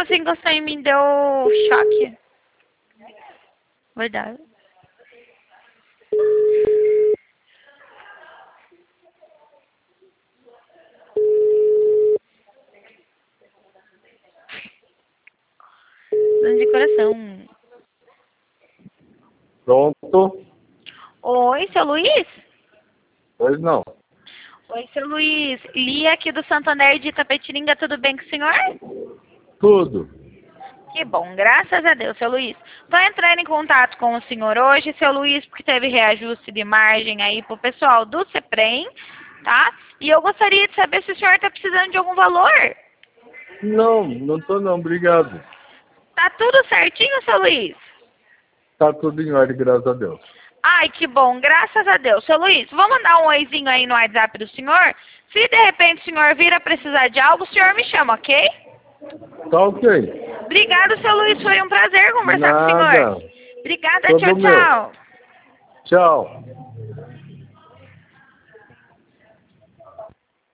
assim gostou em mim, deu choque. Verdade. De coração. Pronto? Oi, seu Luiz? Pois não. Oi, seu Luiz. Lia aqui do Santander de Itapetininga, tudo bem com o senhor? Tudo. Que bom, graças a Deus, seu Luiz. Estou entrando em contato com o senhor hoje, seu Luiz, porque teve reajuste de margem aí pro pessoal do CEPREM, tá? E eu gostaria de saber se o senhor está precisando de algum valor. Não, não tô não, obrigado. Tá tudo certinho, seu Luiz? Tá tudo em ordem, graças a Deus. Ai, que bom, graças a Deus. Seu Luiz, vou mandar um oizinho aí no WhatsApp do senhor. Se de repente o senhor vir a precisar de algo, o senhor me chama, ok? Tá ok. Obrigado, seu Luiz. Foi um prazer conversar com o Nada. senhor. Obrigada, Todo tchau, meu. tchau. Tchau.